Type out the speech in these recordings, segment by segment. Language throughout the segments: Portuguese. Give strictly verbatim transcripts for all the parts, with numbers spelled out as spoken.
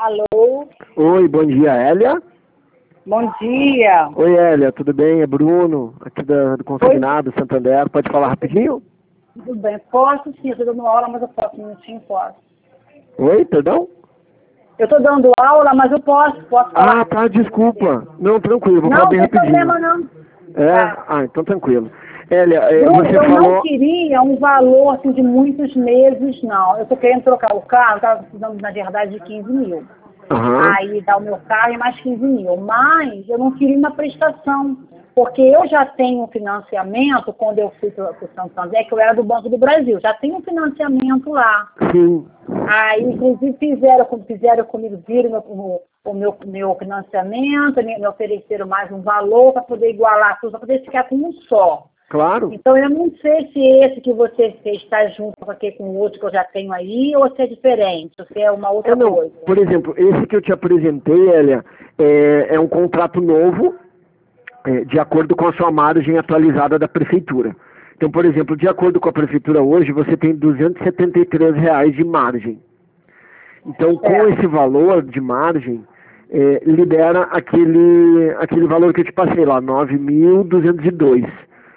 Alô? Oi, bom dia, Hélia? Bom dia. Oi, Hélia, tudo bem? É Bruno, aqui da, do Consignado, Santander. Pode falar rapidinho? Tudo bem. Posso sim, eu estou dando aula, mas eu posso, um minutinho, posso. Oi, perdão? Eu estou dando aula, mas eu posso, posso falar. Ah, tá, desculpa. Não, tranquilo, vou Não, falar não bem tem rapidinho. problema não. É? Tá. Ah, então tranquilo. Hélia, é, Bruno, você eu falou... não queria um valor assim, de muitos meses, não. Eu estou querendo trocar o carro, estava precisando, na verdade, de quinze mil. Aham, Aí dá o meu carro e mais quinze mil. Mas eu não queria uma prestação, porque eu já tenho um financiamento, quando eu fui para o Santander, que eu era do Banco do Brasil, já tenho um financiamento lá. sim. Aí, inclusive, fizeram, fizeram comigo, viram meu, o, o meu, meu financiamento, me, me ofereceram mais um valor para poder igualar tudo, para poder ficar com um só. Claro. Então, eu não sei se esse que você fez está junto com aquele, com o outro que eu já tenho aí, ou se é diferente, ou se é uma outra É, não, coisa. por exemplo, esse que eu te apresentei, Hélia, é, é um contrato novo, é, de acordo com a sua margem atualizada da prefeitura. Então, por exemplo, de acordo com a prefeitura hoje, você tem duzentos e setenta e três reais de margem. Então, com Certo. esse valor de margem, é, libera aquele, aquele valor que eu te passei lá, nove mil duzentos e dois.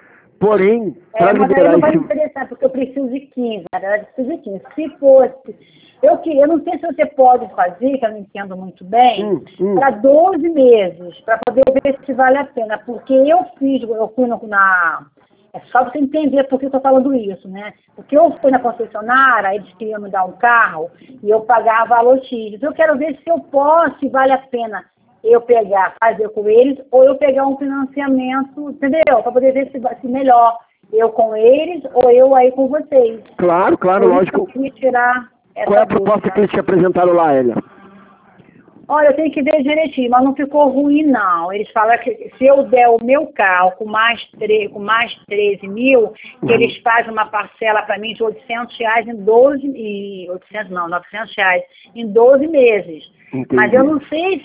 Porém, para É, mas aí liberar não vai me esse... interessar, porque eu preciso de quinze, na verdade, eu preciso de quinze. Se fosse, eu, que, eu não sei se você pode fazer, que eu não entendo muito bem, Hum, hum. para doze meses, para poder ver se vale a pena. Porque eu fiz, eu fui no, na... É só você entender por que eu estou falando isso, né? Porque eu fui na concessionária, eles queriam me dar um carro, e eu pagava valor X. Então eu quero ver se eu posso, se vale a pena eu pegar, fazer com eles, ou eu pegar um financiamento, entendeu? Para poder ver se, se melhor. Eu com eles ou eu aí com vocês. Claro, claro, Por isso que eu lógico. queria tirar essa Qual é a dúvida. proposta que eles te apresentaram lá, Hélia? Olha, eu tenho que ver direitinho, mas não ficou ruim, não. Eles falaram que se eu der o meu carro com mais, tre com mais treze mil, que Uhum. eles fazem uma parcela para mim de oitocentos reais em doze, e oitocentos não, novecentos reais em doze meses. Entendi. Mas eu não sei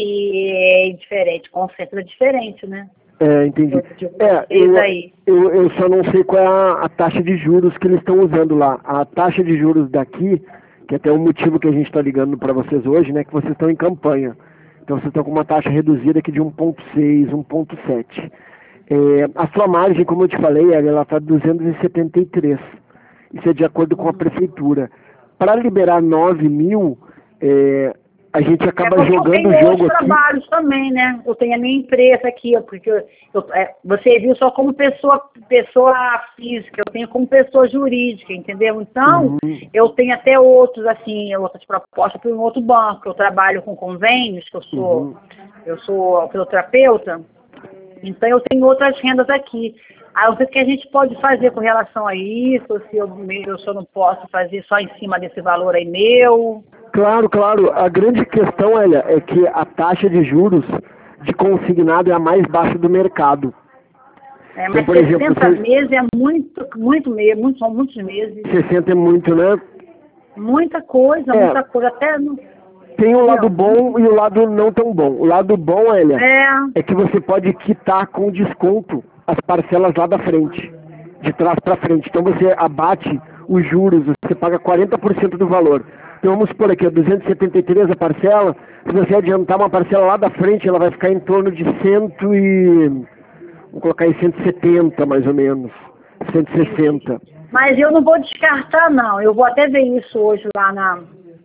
se é diferente, com certeza é diferente, né? É, entendi. Eu digo É, vocês eu, aí. eu, eu só não sei qual é a, a taxa de juros que eles estão usando lá. A taxa de juros daqui, que até é o motivo que a gente está ligando para vocês hoje, né, que vocês estão em campanha. Então vocês estão com uma taxa reduzida aqui de um vírgula seis, um vírgula sete. É, a sua margem, como eu te falei, ela está duzentos e setenta e três. Isso é de acordo com a prefeitura. Para liberar nove mil, é, a gente É acaba porque eu jogando tenho o jogo outros aqui. trabalhos também, né? Eu tenho a minha empresa aqui, ó, porque eu, eu, é, você viu só como pessoa, pessoa física, eu tenho como pessoa jurídica, entendeu? Então, Uhum. eu tenho até outros, assim, outras propostas para um outro banco. Eu trabalho com convênios, que eu sou, Uhum. eu sou fisioterapeuta, então eu tenho outras rendas aqui. Aí eu sei o que a gente pode fazer com relação a isso, ou se eu, eu só não posso fazer só em cima desse valor aí meu. Claro, claro. A grande questão, Hélia, é que a taxa de juros de consignado é a mais baixa do mercado. É, Então, mas por exemplo, sessenta você... meses é muito, muito mesmo, muito, são muitos meses. sessenta é muito, né? Muita coisa, É, muita coisa, até no... tem o lado Entendeu? bom e o lado não tão bom. O lado bom, Hélia, É, é que você pode quitar com desconto as parcelas lá da frente, de trás para frente. Então você abate os juros, você paga quarenta por cento do valor. Então vamos supor aqui, duzentos e setenta e três a parcela, se você adiantar uma parcela lá da frente, ela vai ficar em torno de cento e... vamos colocar aí cento e setenta mais ou menos, cento e sessenta. mas eu não vou descartar, não. Eu vou até ver isso hoje lá na...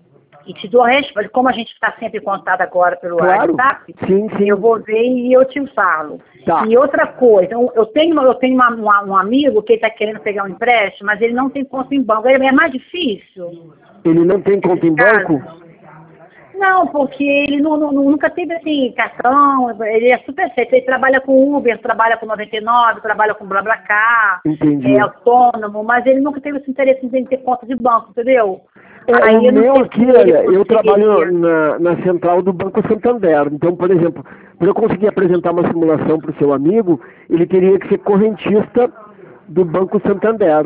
E te dou a resposta. Como a gente está sempre em contato agora pelo Claro, WhatsApp, sim, sim. eu vou ver e eu te falo. Tá. E outra coisa, eu eu tenho, eu tenho uma, uma- um amigo que está querendo pegar um empréstimo, mas ele não tem conta em banco. Aí é mais difícil. Ele não tem conta em Caso. banco? Não, porque ele não, não- nunca teve assim, cartão, ele é super certo. Ele trabalha com Uber, trabalha com noventa e nove, trabalha com BlaBlaCar, Entendi. é autônomo, mas ele nunca teve esse interesse em ter conta de banco, entendeu? É, Aí o eu não meu sei aqui, se ele olha, eu trabalho conseguiria. na, na central do Banco Santander. Então, por exemplo, para eu conseguir apresentar uma simulação para o seu amigo, ele teria que ser correntista do Banco Santander.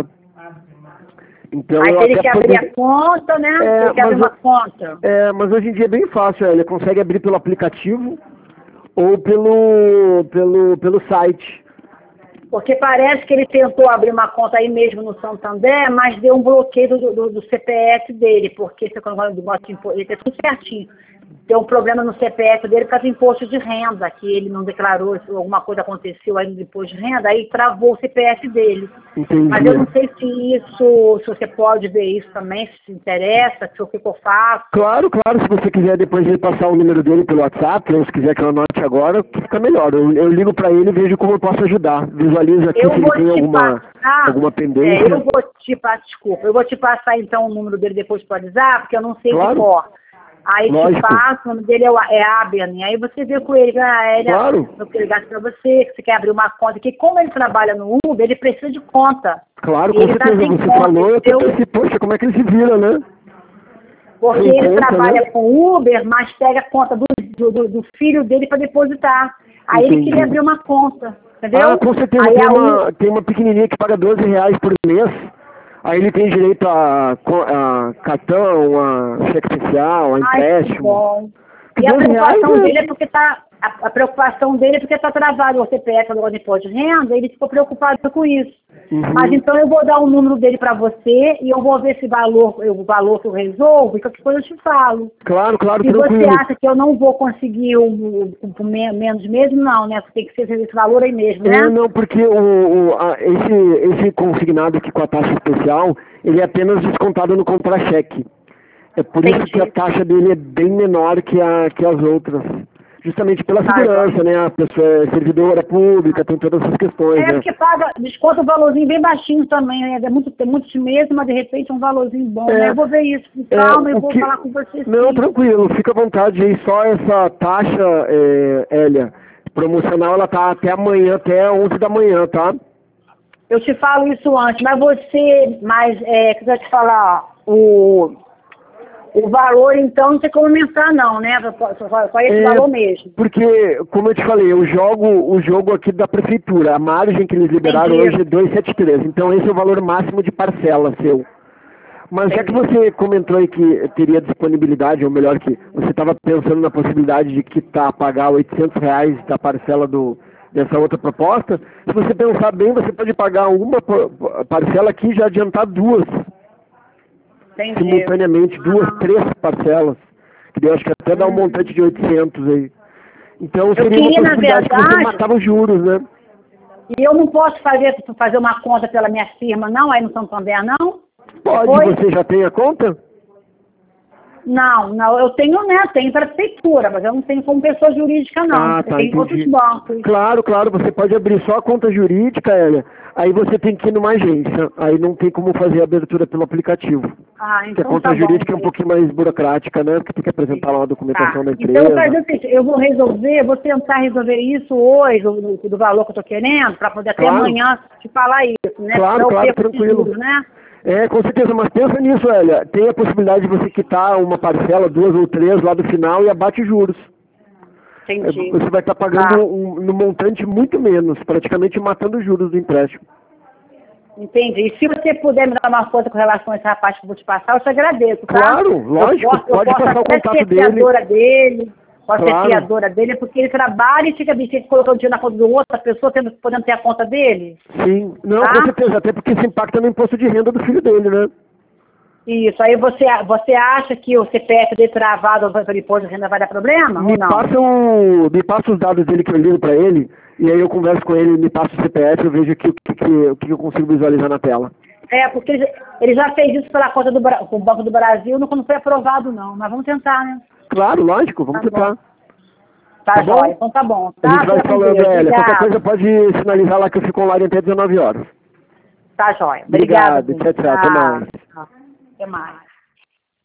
Então, Aí eu se ele até quer abrir poderia... a conta, né? É, Se ele quer abrir mas, uma conta. é, mas hoje em dia é bem fácil, ele consegue abrir pelo aplicativo ou pelo, pelo, pelo site. Porque parece que ele tentou abrir uma conta aí mesmo no Santander, mas deu um bloqueio do, do, do C P F dele, porque você quando bota imposto, ele tem tudo certinho. tem um problema no C P F dele por causa do imposto de renda, que ele não declarou, alguma coisa aconteceu aí no imposto de renda, aí travou o C P F dele. Entendi. Mas eu não sei se isso, se você pode ver isso também, se te interessa, se o que, que eu faço. Claro, claro, se você quiser depois de passar o número dele pelo WhatsApp, ou se quiser que eu anote agora, fica melhor. Eu, eu ligo para ele e vejo como eu posso ajudar. Visualiza aqui eu se ele tem alguma, passar, alguma pendência. É, eu vou te passar, desculpa, eu vou te passar então o número dele depois pelo WhatsApp, porque eu não sei Claro. de cor. Aí Lógico. te passo, o nome dele é, o- é Abner, aí você vê com ele, ah, ele, Claro. eu quero ligar pra você, que você quer abrir uma conta, que como ele trabalha no Uber, ele precisa de conta. Claro, E com ele tá certeza. sem Você conta, falou, eu até eu- pensei, poxa, como é que ele se vira, né? Porque Sem ele conta, trabalha né? com Uber, mas pega a conta do, do, do filho dele para depositar. Aí ele Entendi. queria abrir uma conta, entendeu? Ah, com certeza. Aí Tem a U- uma, tem uma pequenininha que paga doze reais por mês. Aí ele tem direito a, co- a cartão, a cheque especial, a Ai, que empréstimo. bom. Que E a doze preocupação reais, dele é- é porque tá. A, a preocupação dele é porque está travado o C P F do imposto de renda, ele ficou preocupado com isso. Uhum. Mas então eu vou dar o número dele para você e eu vou ver esse valor, o valor que eu resolvo, e qualquer coisa eu te falo. Claro, claro, Se tranquilo. você acha que eu não vou conseguir o, o, o me- menos mesmo, não, né? Tem que ser esse valor aí mesmo, né? É, não, porque o, o, a, esse, esse consignado aqui com a taxa especial, ele é apenas descontado no contra-cheque. É por isso Entendi. que a taxa dele é bem menor que, a, que as outras. Justamente pela Tá, segurança, né? A pessoa é servidora pública, tem todas essas questões, É né? porque paga, desconta um valorzinho bem baixinho também, né? É muito, tem muitos meses, mas de repente é um valorzinho bom, É, né? Eu vou ver isso com é, calma e o vou que- falar com você Não, sim. tranquilo, fica à vontade aí, só essa taxa, é, Hélia, promocional, ela tá até amanhã, até onze da manhã, tá? Eu te falo isso antes, mas você, mas é, que eu vou te falar, ó, o, o valor então não tem como aumentar não, né? Só, só, só esse É, valor mesmo. Porque, como eu te falei, eu jogo o jogo aqui da prefeitura, a margem que eles liberaram Entendi. hoje é duzentos e setenta e três, então esse é o valor máximo de parcela seu. Mas já que você comentou aí que teria disponibilidade, ou melhor que você estava pensando na possibilidade de quitar, pagar oitocentos reais da parcela do, dessa outra proposta, se você pensar bem, você pode pagar uma pa- parcela aqui e já adiantar duas, Entendi. simultaneamente, duas, Aham. três parcelas, que daí eu acho que até dá um Hum. montante de oitocentos aí. Então Eu seria uma queria, na possibilidade que você verdade, matava os juros, né? e eu não posso fazer, fazer uma conta pela minha firma, não, aí no Santander, não? Pode, Depois? você já tem a conta? Não, não, eu tenho, né, tenho para a prefeitura, mas eu não tenho como pessoa jurídica, não. Ah, eu tá, tenho outros entendi. bancos. Claro, claro, você pode abrir só a conta jurídica, Hélia, aí você tem que ir numa agência, aí não tem como fazer a abertura pelo aplicativo. Ah, Porque a então conta tá bom. jurídica é um pouquinho mais burocrática, né? Porque tem que apresentar lá a documentação Tá. da Então, eu vou fazer empresa. o seguinte, eu vou resolver, vou tentar resolver isso hoje, do, do valor que eu tô querendo, para poder até Claro. amanhã te falar isso, né? Claro, Senão eu claro, perco esses tranquilo. juros, né? É, com certeza, mas pensa nisso, Hélia, tem a possibilidade de você quitar uma parcela, duas ou três lá do final e abate os juros. É, Entendi. você vai estar pagando Tá. um, no montante muito menos, praticamente matando os juros do empréstimo. Entendi. E se você puder me dar uma força com relação a esse rapaz que eu vou te passar, eu te agradeço, tá? Claro, lógico, eu posso, pode eu posso passar o até contato ser dele. fiadora dele, posso Claro. ser fiadora dele, porque ele trabalha e fica fica colocando dinheiro na conta do outro, a pessoa tendo, podendo ter a conta dele. Sim, não, Tá? com certeza, até porque isso impacta no imposto de renda do filho dele, né? Isso. Aí você, você acha que o C P F dele travado pelo imposto de renda vai dar problema Me ou não? passa, o, me passa os dados dele que eu ligo pra ele, e aí eu converso com ele, me passa o C P F, eu vejo aqui o que, que, o que eu consigo visualizar na tela. É, porque ele, ele já fez isso pela conta do, Bra- com o Banco do Brasil, não, não foi aprovado não, mas vamos tentar, né? Claro, lógico, vamos Tá tentar. Tá, Tá bom? jóia, então tá bom. A Tá, gente vai fica com falando, Deus. Hélia. Qualquer Obrigada. coisa pode sinalizar lá que eu fico online até dezenove horas. Tá, jóia. Obrigado, Obrigada. tchau, tchau, até mais. Até mais.